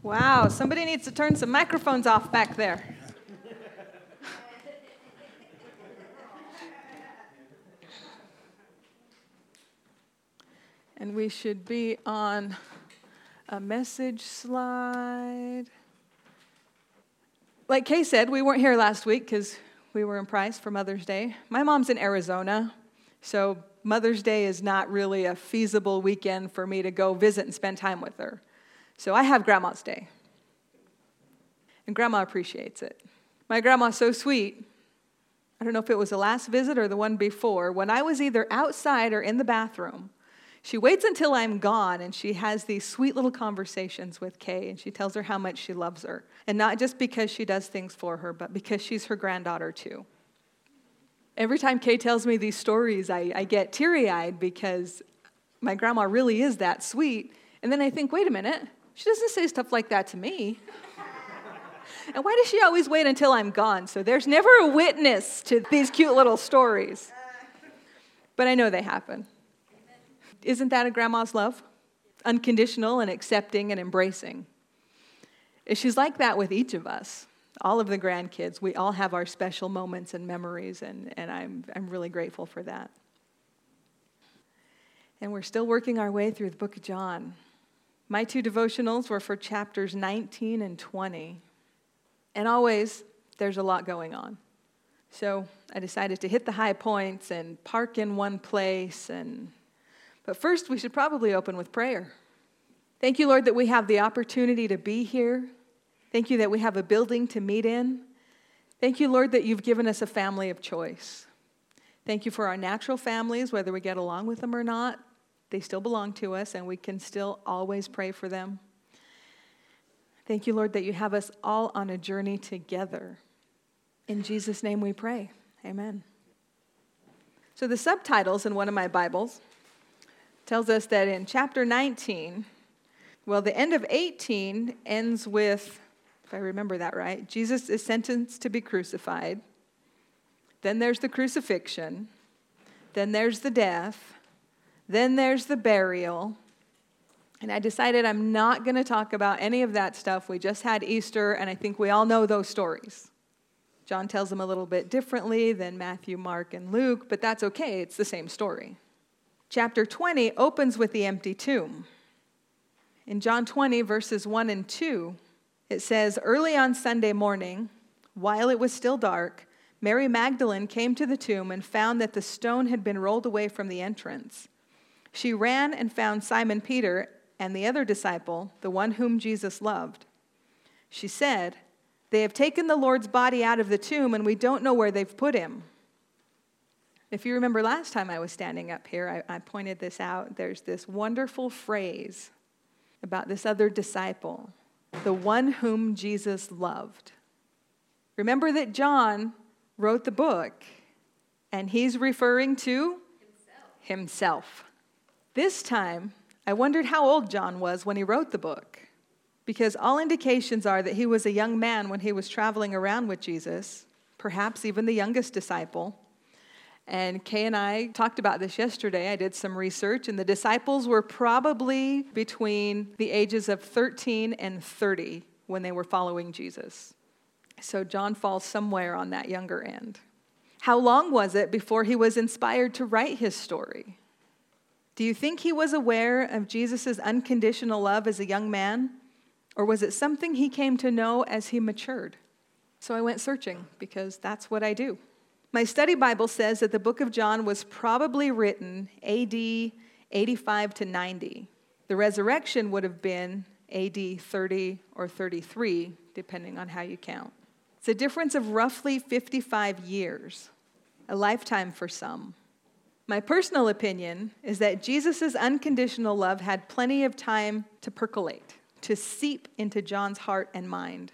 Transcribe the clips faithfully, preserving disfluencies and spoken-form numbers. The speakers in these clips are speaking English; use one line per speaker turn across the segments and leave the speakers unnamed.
Wow, somebody needs to turn some microphones off back there. And we should be on a message slide. Like Kay said, we weren't here last week because we were in Price for Mother's Day. My mom's in Arizona, so Mother's Day is not really a feasible weekend for me to go visit and spend time with her. So I have Grandma's Day. And Grandma appreciates it. My grandma's so sweet. I don't know if it was the last visit or the one before. When I was either outside or in the bathroom, she waits until I'm gone, and she has these sweet little conversations with Kay, and she tells her how much she loves her. And not just because she does things for her, but because she's her granddaughter too. Every time Kay tells me these stories, I, I get teary-eyed because my grandma really is that sweet. And then I think, wait a minute, she doesn't say stuff like that to me. And why does she always wait until I'm gone? So there's never a witness to these cute little stories. But I know they happen. Isn't that a grandma's love? Unconditional and accepting and embracing. She's like that with each of us. All of the grandkids, we all have our special moments and memories, and, and I'm, I'm really grateful for that. And we're still working our way through the book of John. My two devotionals were for chapters nineteen and twenty. And always, there's a lot going on. So I decided to hit the high points and park in one place. And But first, we should probably open with prayer. Thank you, Lord, that we have the opportunity to be here. Thank you that we have a building to meet in. Thank you, Lord, that you've given us a family of choice. Thank you for our natural families, whether we get along with them or not. They still belong to us, and we can still always pray for them. Thank you, Lord, that you have us all on a journey together. In Jesus' name we pray. Amen. So the subtitles in one of my Bibles tells us that in chapter nineteen, well, the end of eighteen ends with, if I remember that right, Jesus is sentenced to be crucified. Then there's the crucifixion. Then there's the death. Then there's the burial. And I decided I'm not going to talk about any of that stuff. We just had Easter, and I think we all know those stories. John tells them a little bit differently than Matthew, Mark, and Luke, but that's okay. It's the same story. Chapter twenty opens with the empty tomb. In John twenty, verses one and two, it says, "Early on Sunday morning, while it was still dark, Mary Magdalene came to the tomb and found that the stone had been rolled away from the entrance. She ran and found Simon Peter and the other disciple, the one whom Jesus loved. She said, 'They have taken the Lord's body out of the tomb, and we don't know where they've put him.'" If you remember last time I was standing up here, I, I pointed this out. There's this wonderful phrase about this other disciple, the one whom Jesus loved. Remember that John wrote the book, and he's referring to himself. himself. This time, I wondered how old John was when he wrote the book, because all indications are that he was a young man when he was traveling around with Jesus, perhaps even the youngest disciple. And Kay and I talked about this yesterday. I did some research, and the disciples were probably between the ages of thirteen and thirty when they were following Jesus. So John falls somewhere on that younger end. How long was it before he was inspired to write his story? Do you think he was aware of Jesus' unconditional love as a young man? Or was it something he came to know as he matured? So I went searching, because that's what I do. My study Bible says that the book of John was probably written A D eighty-five to ninety. The resurrection would have been A D thirty or thirty-three, depending on how you count. It's a difference of roughly fifty-five years, a lifetime for some. My personal opinion is that Jesus' unconditional love had plenty of time to percolate, to seep into John's heart and mind.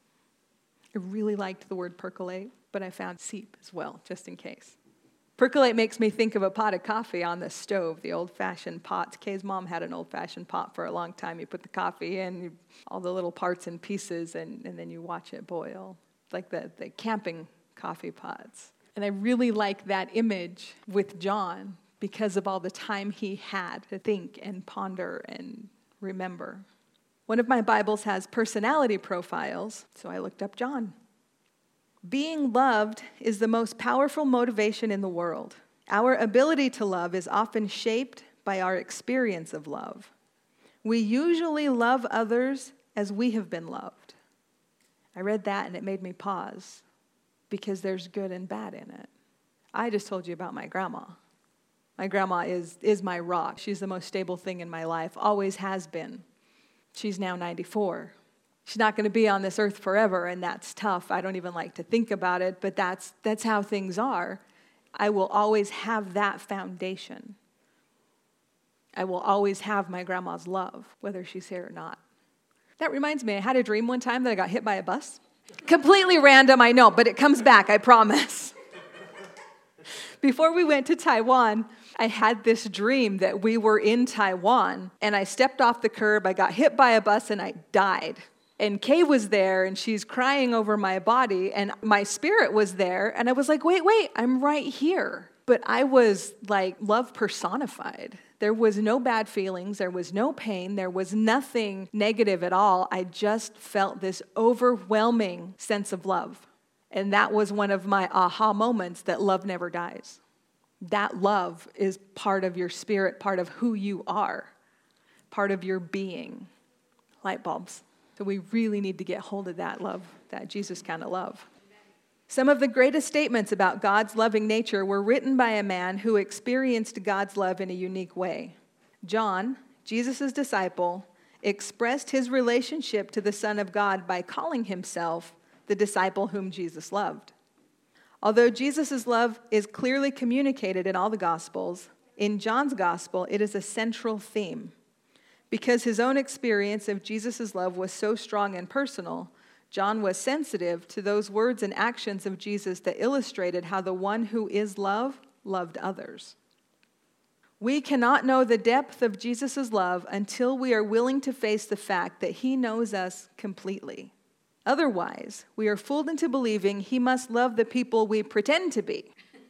I really liked the word percolate, but I found seep as well, just in case. Percolate makes me think of a pot of coffee on the stove, the old-fashioned pots. Kay's mom had an old-fashioned pot for a long time. You put the coffee in, you, all the little parts and pieces, and, and then you watch it boil, like the, the camping coffee pots. And I really like that image with John because of all the time he had to think and ponder and remember. One of my Bibles has personality profiles, so I looked up John. Being loved is the most powerful motivation in the world. Our ability to love is often shaped by our experience of love. We usually love others as we have been loved. I read that and it made me pause because there's good and bad in it. I just told you about my grandma. My grandma is, is my rock. She's the most stable thing in my life, always has been. She's now ninety-four. She's not going to be on this earth forever, and that's tough. I don't even like to think about it, but that's that's how things are. I will always have that foundation. I will always have my grandma's love, whether she's here or not. That reminds me, I had a dream one time that I got hit by a bus. Completely random, I know, but it comes back, I promise. Before we went to Taiwan, I had this dream that we were in Taiwan, and I stepped off the curb, I got hit by a bus, and I died. And Kay was there, and she's crying over my body, and my spirit was there, and I was like, wait, wait, I'm right here. But I was like love personified. There was no bad feelings, there was no pain, there was nothing negative at all. I just felt this overwhelming sense of love. And that was one of my aha moments that love never dies. That love is part of your spirit, part of who you are, part of your being. Light bulbs. So we really need to get hold of that love, that Jesus kind of love. Some of the greatest statements about God's loving nature were written by a man who experienced God's love in a unique way. John, Jesus' disciple, expressed his relationship to the Son of God by calling himself the disciple whom Jesus loved. Although Jesus' love is clearly communicated in all the Gospels, in John's Gospel it is a central theme. Because his own experience of Jesus' love was so strong and personal, John was sensitive to those words and actions of Jesus that illustrated how the one who is love loved others. We cannot know the depth of Jesus' love until we are willing to face the fact that he knows us completely. Otherwise, we are fooled into believing he must love the people we pretend to be.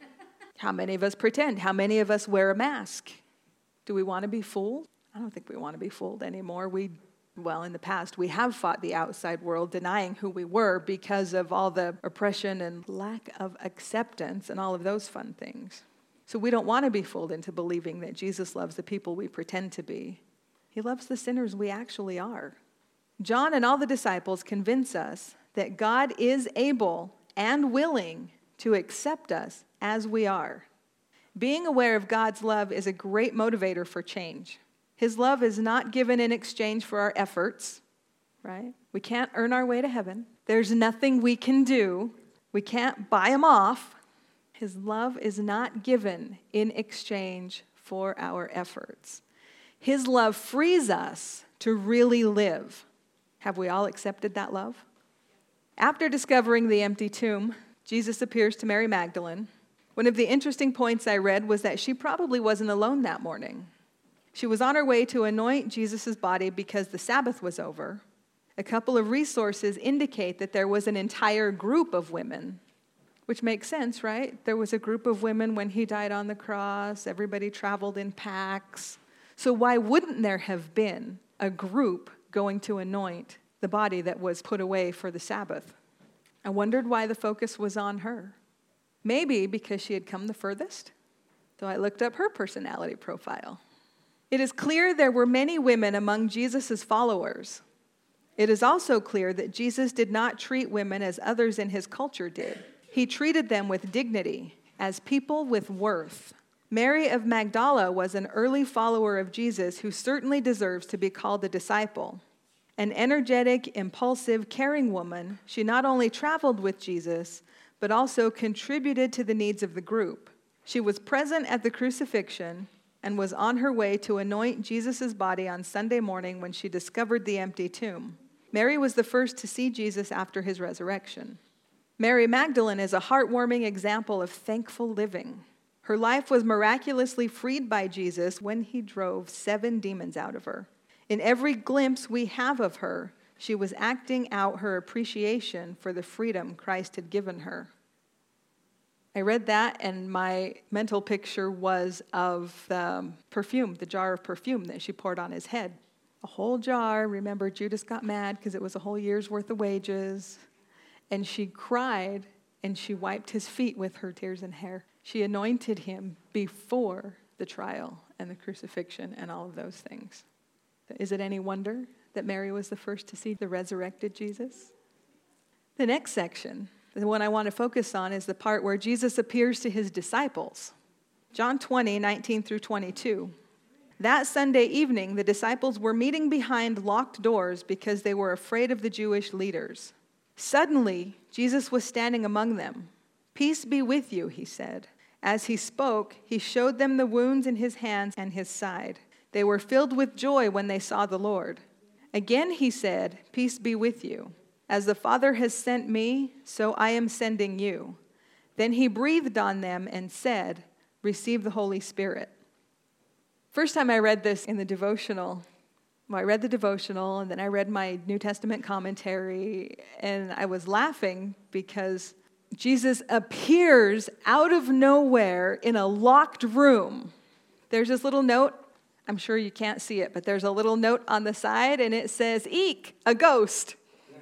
How many of us pretend? How many of us wear a mask? Do we want to be fooled? I don't think we want to be fooled anymore. We, well, in the past, we have fought the outside world, denying who we were because of all the oppression and lack of acceptance and all of those fun things. So we don't want to be fooled into believing that Jesus loves the people we pretend to be. He loves the sinners we actually are. John and all the disciples convince us that God is able and willing to accept us as we are. Being aware of God's love is a great motivator for change. His love is not given in exchange for our efforts, right? We can't earn our way to heaven. There's nothing we can do. We can't buy him off. His love is not given in exchange for our efforts. His love frees us to really live. Have we all accepted that love? After discovering the empty tomb, Jesus appears to Mary Magdalene. One of the interesting points I read was that she probably wasn't alone that morning. She was on her way to anoint Jesus' body because the Sabbath was over. A couple of resources indicate that there was an entire group of women, which makes sense, right? There was a group of women when he died on the cross. Everybody traveled in packs. So why wouldn't there have been a group going to anoint the body that was put away for the Sabbath? I wondered why the focus was on her. Maybe because she had come the furthest. So I looked up her personality profile. It is clear there were many women among Jesus' followers. It is also clear that Jesus did not treat women as others in his culture did. He treated them with dignity, as people with worth. Mary of Magdala was an early follower of Jesus who certainly deserves to be called a disciple. An energetic, impulsive, caring woman, she not only traveled with Jesus, but also contributed to the needs of the group. She was present at the crucifixion and was on her way to anoint Jesus' body on Sunday morning when she discovered the empty tomb. Mary was the first to see Jesus after his resurrection. Mary Magdalene is a heartwarming example of thankful living. Her life was miraculously freed by Jesus when he drove seven demons out of her. In every glimpse we have of her, she was acting out her appreciation for the freedom Christ had given her. I read that, and my mental picture was of the perfume, the jar of perfume that she poured on his head. a whole jar. Remember, Judas got mad because it was a whole year's worth of wages. And she cried, and she wiped his feet with her tears and hair. She anointed him before the trial and the crucifixion and all of those things. Is it any wonder that Mary was the first to see the resurrected Jesus? The next section, the one I want to focus on, is the part where Jesus appears to his disciples. John twenty, nineteen through twenty-two. That Sunday evening, the disciples were meeting behind locked doors because they were afraid of the Jewish leaders. Suddenly, Jesus was standing among them. "Peace be with you," he said. As he spoke, he showed them the wounds in his hands and his side. They were filled with joy when they saw the Lord. Again he said, "Peace be with you. As the Father has sent me, so I am sending you." Then he breathed on them and said, "Receive the Holy Spirit." First time I read this in the devotional, well, I read the devotional, and then I read my New Testament commentary, and I was laughing because Jesus appears out of nowhere in a locked room. There's this little note. I'm sure you can't see it, but there's a little note on the side, and it says, "Eek, a ghost."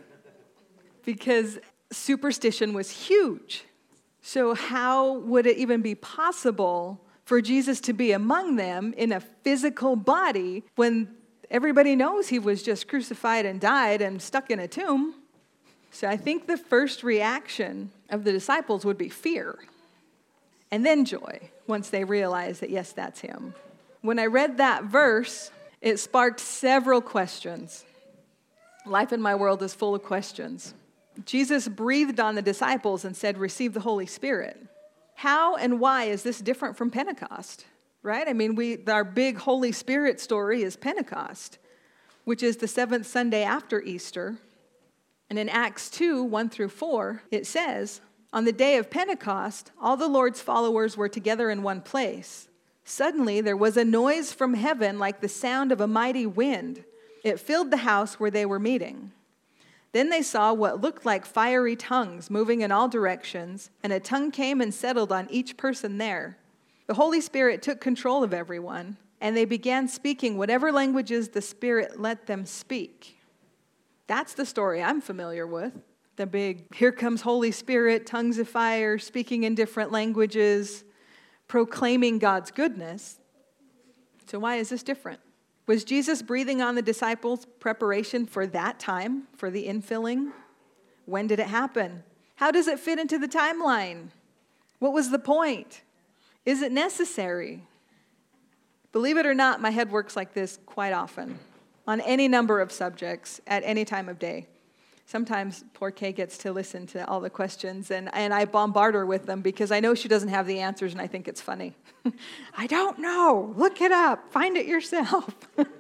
Because superstition was huge. So how would it even be possible for Jesus to be among them in a physical body when everybody knows he was just crucified and died and stuck in a tomb? So I think the first reaction of the disciples would be fear, and then joy once they realize that, yes, that's him. When I read that verse, it sparked several questions. Life in my world is full of questions. Jesus breathed on the disciples and said, "Receive the Holy Spirit." How and why is this different from Pentecost, right? I mean, we our big Holy Spirit story is Pentecost, which is the seventh Sunday after Easter. And in Acts two, one through four, it says, "On the day of Pentecost, all the Lord's followers were together in one place. Suddenly there was a noise from heaven like the sound of a mighty wind. It filled the house where they were meeting. Then they saw what looked like fiery tongues moving in all directions, and a tongue came and settled on each person there. The Holy Spirit took control of everyone, and they began speaking whatever languages the Spirit let them speak." That's the story I'm familiar with. The big, here comes Holy Spirit, tongues of fire, speaking in different languages, proclaiming God's goodness. So why is this different? Was Jesus breathing on the disciples' preparation for that time, for the infilling? When did it happen? How does it fit into the timeline? What was the point? Is it necessary? Believe it or not, my head works like this quite often, on any number of subjects, at any time of day. Sometimes poor Kay gets to listen to all the questions, and, and I bombard her with them because I know she doesn't have the answers, and I think it's funny. I don't know. Look it up. Find it yourself.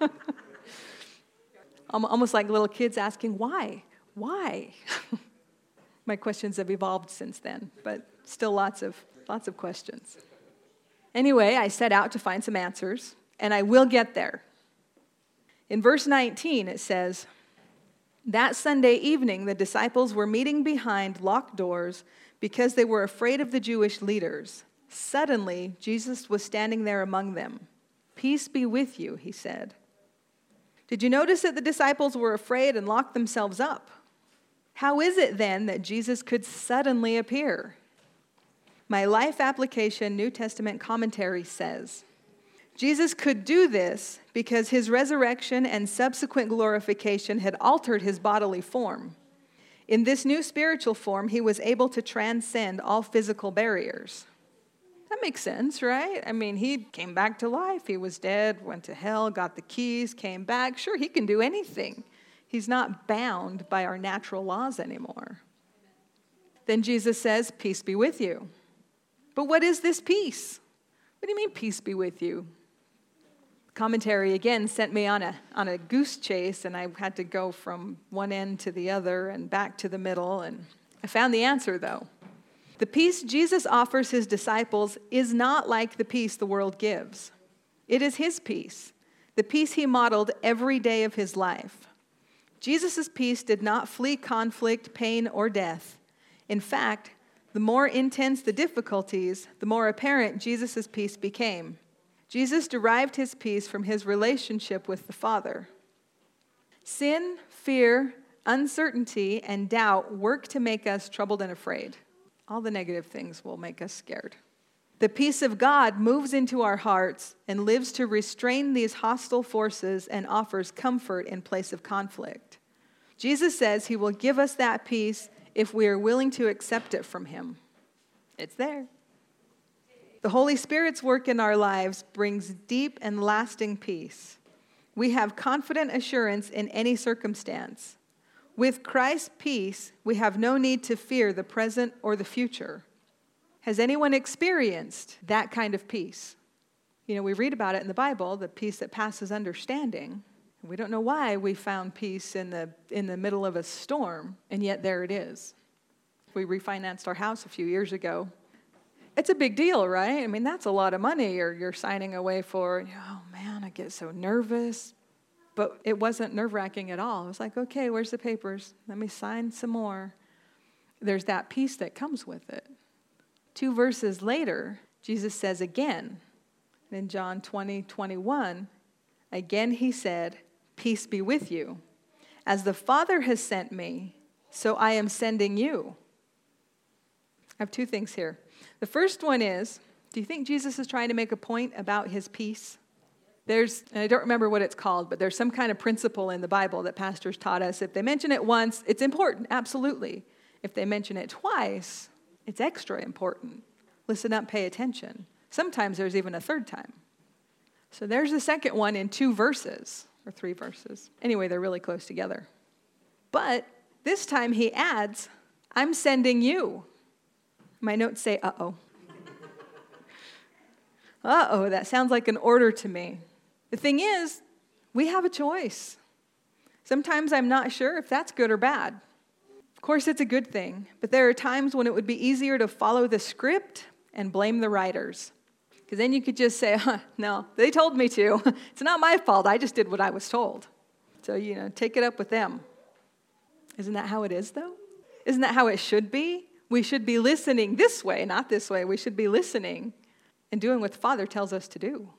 Almost like little kids asking, why? Why? My questions have evolved since then, but still lots of lots of questions. Anyway, I set out to find some answers, and I will get there. In verse nineteen, it says, "That Sunday evening, the disciples were meeting behind locked doors because they were afraid of the Jewish leaders. Suddenly, Jesus was standing there among them. 'Peace be with you,' he said." Did you notice that the disciples were afraid and locked themselves up? How is it then that Jesus could suddenly appear? My Life Application New Testament commentary says, Jesus could do this because his resurrection and subsequent glorification had altered his bodily form. In this new spiritual form, he was able to transcend all physical barriers. That makes sense, right? I mean, he came back to life. He was dead, went to hell, got the keys, came back. Sure, he can do anything. He's not bound by our natural laws anymore. Then Jesus says, "Peace be with you." But what is this peace? What do you mean, peace be with you? Commentary again sent me on a on a goose chase, and I had to go from one end to the other and back to the middle, and I found the answer, though. The peace Jesus offers his disciples is not like the peace the world gives. It is his peace, the peace he modeled every day of his life. Jesus' peace did not flee conflict, pain, or death. In fact, the more intense the difficulties, the more apparent Jesus' peace became. Jesus derived his peace from his relationship with the Father. Sin, fear, uncertainty, and doubt work to make us troubled and afraid. All the negative things will make us scared. The peace of God moves into our hearts and lives to restrain these hostile forces and offers comfort in place of conflict. Jesus says he will give us that peace if we are willing to accept it from him. It's there. The Holy Spirit's work in our lives brings deep and lasting peace. We have confident assurance in any circumstance. With Christ's peace, we have no need to fear the present or the future. Has anyone experienced that kind of peace? You know, we read about it in the Bible, the peace that passes understanding. We don't know why we found peace in the in the middle of a storm, and yet there it is. We refinanced our house a few years ago. It's a big deal, right? I mean, that's a lot of money you're, you're signing away for. Oh, man, I get so nervous. But it wasn't nerve-wracking at all. It was like, okay, where's the papers? Let me sign some more. There's that peace that comes with it. Two verses later, Jesus says again, in John twenty, twenty-one, again he said, peace be with you. As the Father has sent me, so I am sending you. I have two things here. The first one is, do you think Jesus is trying to make a point about his peace? There's, and I don't remember what it's called, but there's some kind of principle in the Bible that pastors taught us. If they mention it once, it's important, absolutely. If they mention it twice, it's extra important. Listen up, pay attention. Sometimes there's even a third time. So there's the second one in two verses, or three verses. Anyway, they're really close together. But this time he adds, I'm sending you. My notes say, uh-oh. Uh-oh, that sounds like an order to me. The thing is, we have a choice. Sometimes I'm not sure if that's good or bad. Of course, it's a good thing, but there are times when it would be easier to follow the script and blame the writers. Because then you could just say, huh, no, they told me to. It's not my fault. I just did what I was told. So, you know, take it up with them. Isn't that how it is, though? Isn't that how it should be? We should be listening this way, not this way. We should be listening and doing what the Father tells us to do. Amen.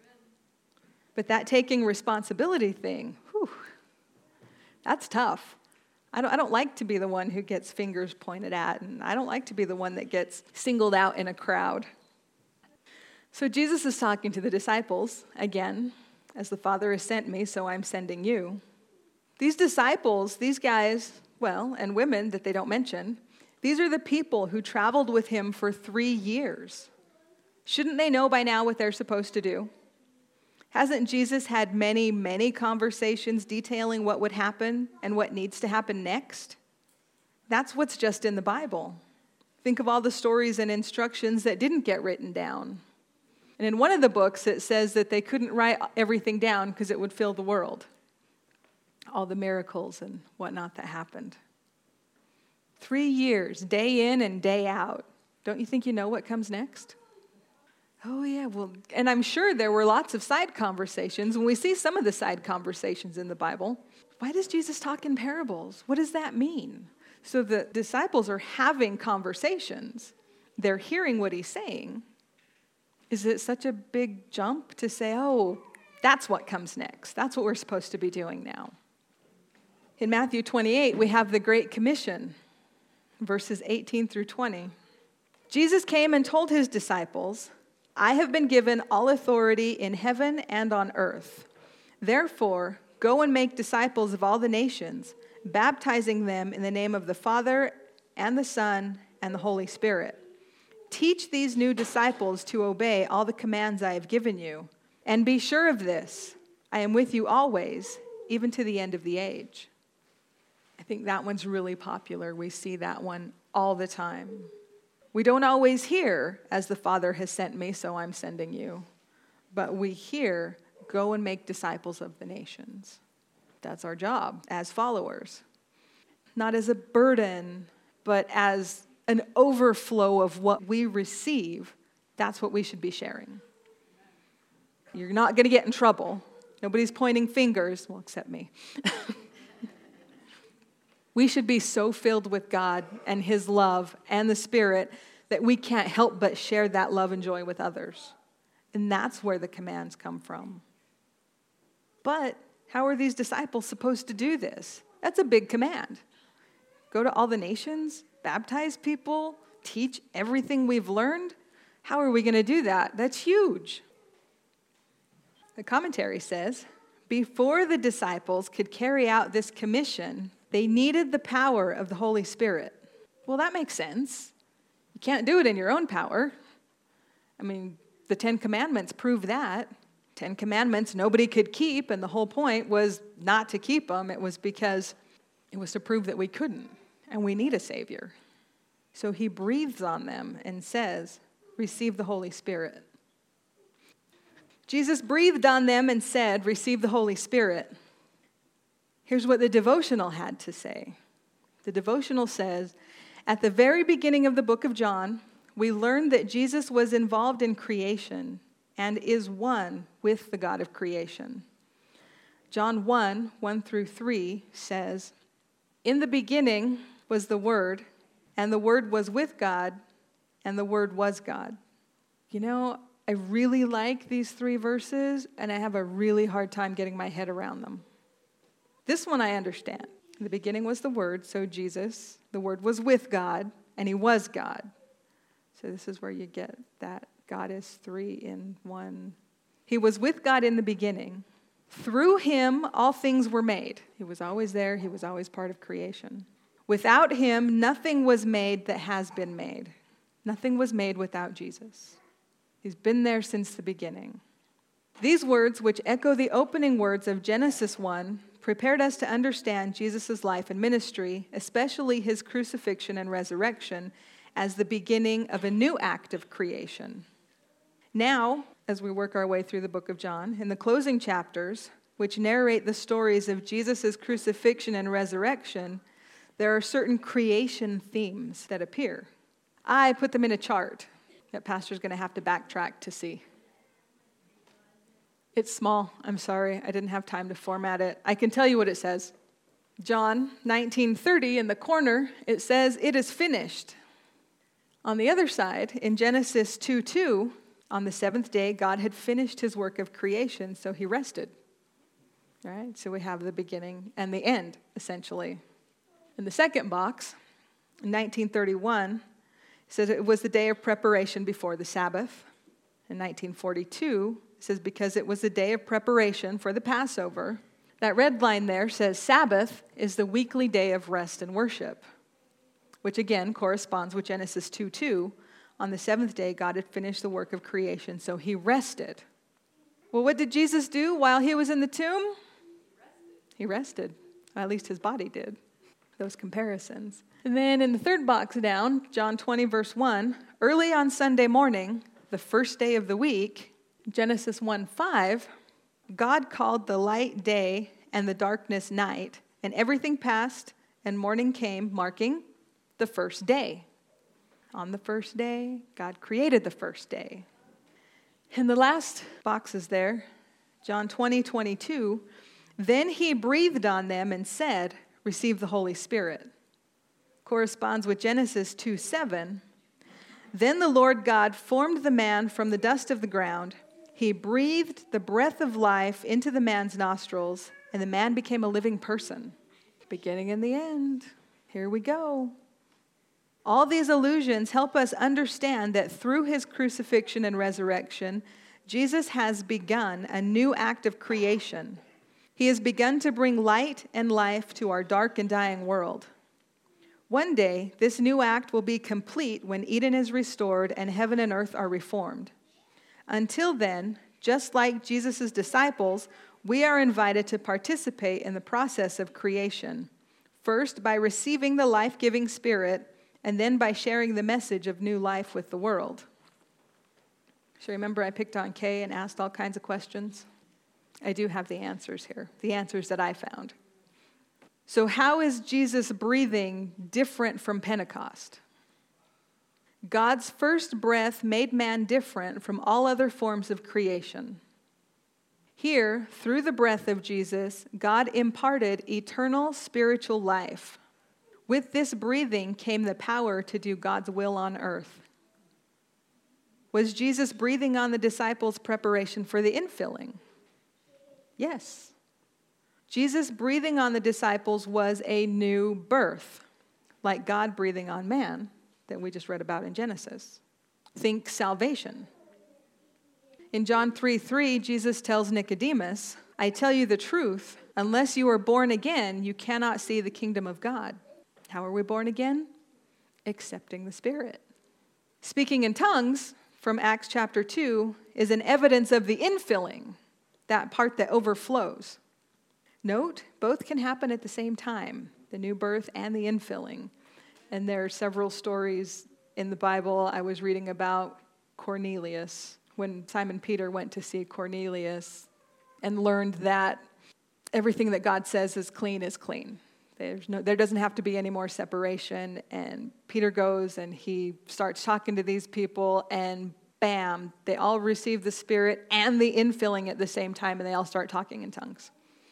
But that taking responsibility thing, whew, that's tough. I don't, I don't like to be the one who gets fingers pointed at, and I don't like to be the one that gets singled out in a crowd. So Jesus is talking to the disciples again, as the Father has sent me, so I'm sending you. These disciples, these guys, well, and women that they don't mention, these are the people who traveled with him for three years. Shouldn't they know by now what they're supposed to do? Hasn't Jesus had many, many conversations detailing what would happen and what needs to happen next? That's what's just in the Bible. Think of all the stories and instructions that didn't get written down. And in one of the books, it says that they couldn't write everything down because it would fill the world. All the miracles and whatnot that happened. Three years, day in and day out. Don't you think you know what comes next? Oh, yeah, well, and I'm sure there were lots of side conversations. When we see some of the side conversations in the Bible, why does Jesus talk in parables? What does that mean? So the disciples are having conversations. They're hearing what he's saying. Is it such a big jump to say, oh, that's what comes next? That's what we're supposed to be doing now. In Matthew twenty-eight, we have the Great Commission, verses eighteen through twenty. Jesus came and told his disciples, I have been given all authority in heaven and on earth. Therefore, go and make disciples of all the nations, baptizing them in the name of the Father and the Son and the Holy Spirit. Teach these new disciples to obey all the commands I have given you. And be sure of this, I am with you always, even to the end of the age. I think that one's really popular. We see that one all the time. We don't always hear, as the Father has sent me, so I'm sending you. But we hear, go and make disciples of the nations. That's our job as followers. Not as a burden, but as an overflow of what we receive. That's what we should be sharing. You're not going to get in trouble. Nobody's pointing fingers, well, except me. We should be so filled with God and his love and the Spirit that we can't help but share that love and joy with others. And that's where the commands come from. But How are these disciples supposed to do this? That's a big command. Go to all the nations, baptize people, teach everything we've learned. How are we going to do that? That's huge. The commentary says, before the disciples could carry out this commission, they needed the power of the Holy Spirit. Well, that makes sense. You can't do it in your own power. I mean, the Ten Commandments prove that. Ten Commandments nobody could keep, and the whole point was not to keep them. It was because it was to prove that we couldn't, and we need a Savior. So he breathes on them and says, receive the Holy Spirit. Jesus breathed on them and said, receive the Holy Spirit. Here's what the devotional had to say. The devotional says, at the very beginning of the book of John, we learned that Jesus was involved in creation and is one with the God of creation. John one, one through three says, in the beginning was the Word, and the Word was with God, and the Word was God. You know, I really like these three verses, and I have a really hard time getting my head around them. This one I understand. In the beginning was the Word, so Jesus, the Word was with God, and he was God. So this is where you get that God is three in one. He was with God in the beginning. Through him, all things were made. He was always there. He was always part of creation. Without him, nothing was made that has been made. Nothing was made without Jesus. He's been there since the beginning. These words, which echo the opening words of Genesis one, prepared us to understand Jesus' life and ministry, especially his crucifixion and resurrection, as the beginning of a new act of creation. Now, as we work our way through the book of John, in the closing chapters, which narrate the stories of Jesus' crucifixion and resurrection, there are certain creation themes that appear. I put them in a chart that Pastor's going to have to backtrack to see. It's small. I'm sorry. I didn't have time to format it. I can tell you what it says. John nineteen thirty, in the corner, it says, it is finished. On the other side, in Genesis two two, on the seventh day, God had finished his work of creation, so he rested. All right? So we have the beginning and the end, essentially. In the second box, in nineteen thirty-one, it says it was the day of preparation before the Sabbath. In nineteen forty-two, it says because it was the day of preparation for the Passover. That red line there says Sabbath is the weekly day of rest and worship, which again corresponds with Genesis two two. On the seventh day, God had finished the work of creation, so he rested. Well, what did Jesus do while he was in the tomb? He rested. Well, at least his body did. Those comparisons. And then in the third box down, John twenty, verse one, early on Sunday morning, the first day of the week, Genesis one five, God called the light day and the darkness night, and everything passed, and morning came, marking the first day. On the first day, God created the first day. In the last boxes there, John twenty, twenty-two, then he breathed on them and said, receive the Holy Spirit. Corresponds with Genesis two seven. Then the Lord God formed the man from the dust of the ground. He breathed the breath of life into the man's nostrils, and the man became a living person. Beginning and the end. Here we go. All these allusions help us understand that through his crucifixion and resurrection, Jesus has begun a new act of creation. He has begun to bring light and life to our dark and dying world. One day, this new act will be complete when Eden is restored and heaven and earth are reformed. Until then, just like Jesus' disciples, we are invited to participate in the process of creation, first by receiving the life-giving Spirit, and then by sharing the message of new life with the world. So remember I picked on Kay and asked all kinds of questions? I do have the answers here, the answers that I found. So how is Jesus breathing different from Pentecost? God's first breath made man different from all other forms of creation. Here, through the breath of Jesus, God imparted eternal spiritual life. With this breathing came the power to do God's will on earth. Was Jesus breathing on the disciples' preparation for the infilling? Yes. Jesus breathing on the disciples was a new birth, like God breathing on man that we just read about in Genesis. Think salvation. In John three three, Jesus tells Nicodemus, I tell you the truth, unless you are born again, you cannot see the kingdom of God. How are we born again? Accepting the Spirit. Speaking in tongues from Acts chapter two is an evidence of the infilling, that part that overflows. Note, both can happen at the same time, the new birth and the infilling. And there are several stories in the Bible I was reading about Cornelius, when Simon Peter went to see Cornelius and learned that everything that God says is clean is clean. There's no, there doesn't have to be any more separation. And Peter goes and he starts talking to these people, and bam, they all receive the Spirit and the infilling at the same time, and they all start talking in tongues.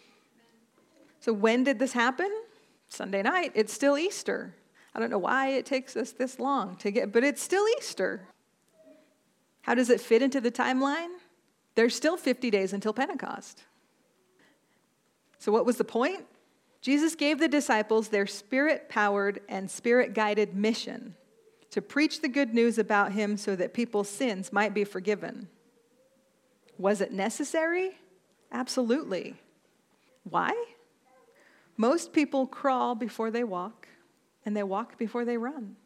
So when did this happen? Sunday night. It's still Easter. I don't know why it takes us this long to get, but it's still Easter. How does it fit into the timeline? There's still fifty days until Pentecost. So what was the point? Jesus gave the disciples their Spirit-powered and Spirit-guided mission to preach the good news about him so that people's sins might be forgiven. Was it necessary? Absolutely. Why? Most people crawl before they walk, and they walk before they run.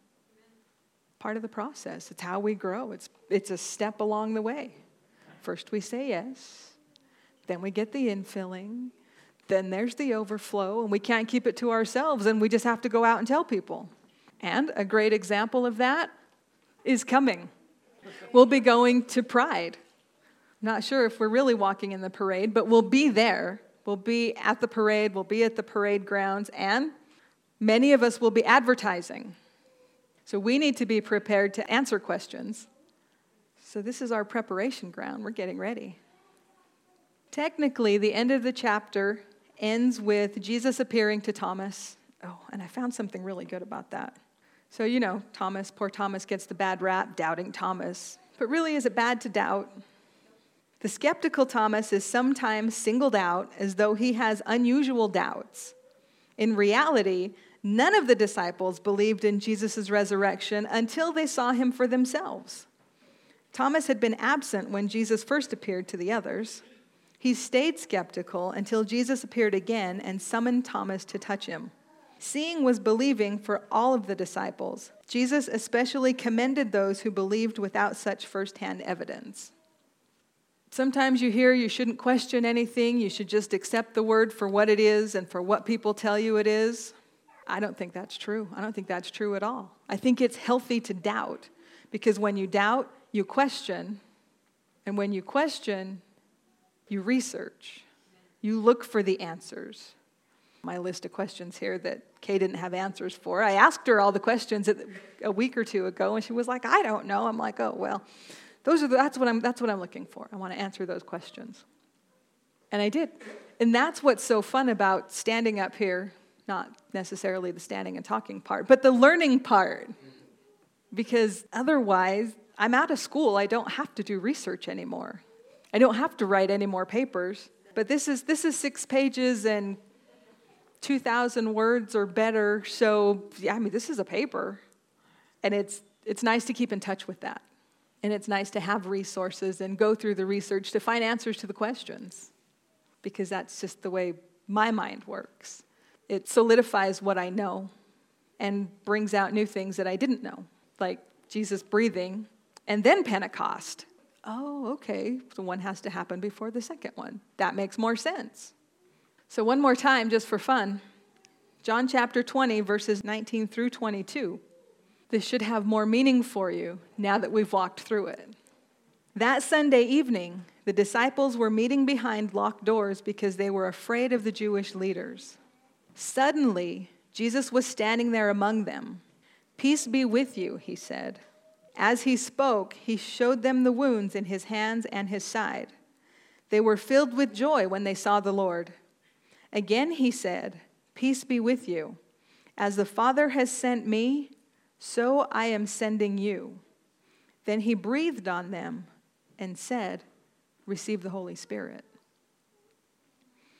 Part of the process. It's how we grow. It's, it's a step along the way. First we say yes, then we get the infilling, then there's the overflow, and we can't keep it to ourselves, and we just have to go out and tell people. And a great example of that is coming. We'll be going to Pride. I'm not sure if we're really walking in the parade, but we'll be there. We'll be at the parade. We'll be at the parade grounds, and many of us will be advertising. So we need to be prepared to answer questions. So this is our preparation ground. We're getting ready. Technically, the end of the chapter ends with Jesus appearing to Thomas. Oh, and I found something really good about that. So, you know, Thomas, poor Thomas gets the bad rap, doubting Thomas. But really, is it bad to doubt? The skeptical Thomas is sometimes singled out as though he has unusual doubts. In reality, none of the disciples believed in Jesus' resurrection until they saw him for themselves. Thomas had been absent when Jesus first appeared to the others. He stayed skeptical until Jesus appeared again and summoned Thomas to touch him. Seeing was believing for all of the disciples. Jesus especially commended those who believed without such firsthand evidence. Sometimes you hear you shouldn't question anything. You should just accept the word for what it is and for what people tell you it is. I don't think that's true. I don't think that's true at all. I think it's healthy to doubt, because when you doubt, you question. And when you question, you research. You look for the answers. My list of questions here that Kay didn't have answers for. I asked her all the questions a week or two ago, and she was like, I don't know. I'm like, oh, well, those are the, that's what I'm that's what I'm looking for. I want to answer those questions. And I did. And that's what's so fun about standing up here, not necessarily the standing and talking part, but the learning part. Because otherwise, I'm out of school. I don't have to do research anymore. I don't have to write any more papers. But this is this is six pages and two thousand words or better. So, yeah, I mean, this is a paper. And it's it's nice to keep in touch with that. And it's nice to have resources and go through the research to find answers to the questions. Because that's just the way my mind works. It solidifies what I know and brings out new things that I didn't know. Like Jesus breathing and then Pentecost. Oh, okay, so one has to happen before the second one. That makes more sense. So one more time, just for fun, John chapter twenty, verses nineteen through twenty-two. This should have more meaning for you now that we've walked through it. That Sunday evening, the disciples were meeting behind locked doors because they were afraid of the Jewish leaders. Suddenly, Jesus was standing there among them. Peace be with you, he said. As he spoke, he showed them the wounds in his hands and his side. They were filled with joy when they saw the Lord. Again he said, peace be with you. As the Father has sent me, so I am sending you. Then he breathed on them and said, receive the Holy Spirit.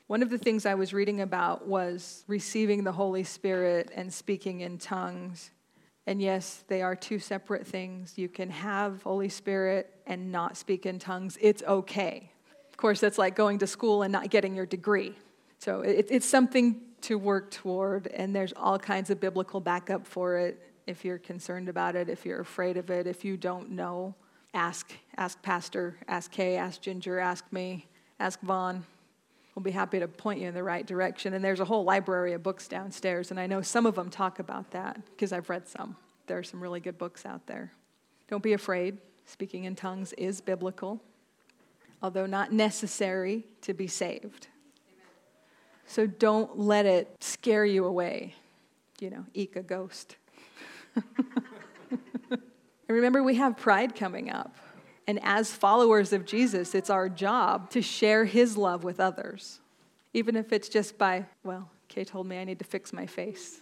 One of the things I was reading about was receiving the Holy Spirit and speaking in tongues. And yes, they are two separate things. You can have Holy Spirit and not speak in tongues. It's okay. Of course, that's like going to school and not getting your degree. So it, it's something to work toward, and there's all kinds of biblical backup for it. If you're concerned about it, if you're afraid of it, if you don't know, ask. Ask Pastor, ask Kay, ask Ginger, ask me, ask Vaughn. We'll be happy to point you in the right direction. And there's a whole library of books downstairs, and I know some of them talk about that because I've read some. There are some really good books out there. Don't be afraid. Speaking in tongues is biblical, although not necessary to be saved. So don't let it scare you away. You know, eek a ghost. And remember, we have Pride coming up. And as followers of Jesus, it's our job to share his love with others. Even if it's just by, well, Kay told me I need to fix my face.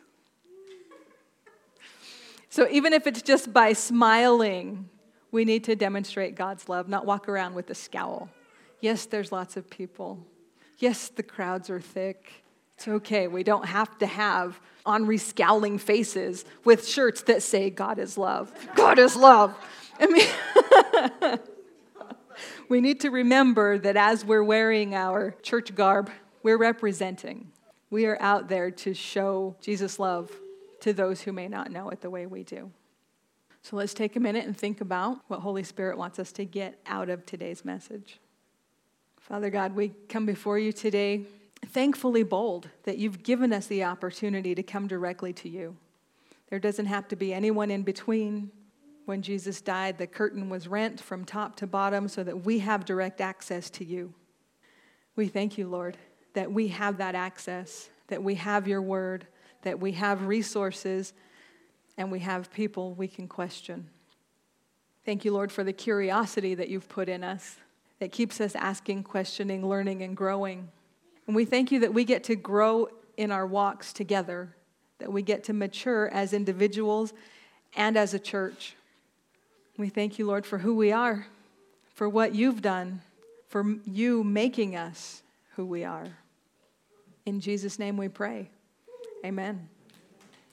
So even if it's just by smiling, we need to demonstrate God's love, not walk around with a scowl. Yes, there's lots of people. Yes, the crowds are thick. It's okay. We don't have to have ornery scowling faces with shirts that say God is love. God is love. I mean, we need to remember that as we're wearing our church garb, we're representing. We are out there to show Jesus' love to those who may not know it the way we do. So let's take a minute and think about what Holy Spirit wants us to get out of today's message. Father God, we come before you today thankfully bold that you've given us the opportunity to come directly to you. There doesn't have to be anyone in between. When Jesus died, the curtain was rent from top to bottom so that we have direct access to you. We thank you, Lord, that we have that access, that we have your word, that we have resources, and we have people we can question. Thank you, Lord, for the curiosity that you've put in us that keeps us asking, questioning, learning, and growing. And we thank you that we get to grow in our walks together, that we get to mature as individuals and as a church. We thank you, Lord, for who we are, for what you've done, for you making us who we are. In Jesus' name we pray. Amen.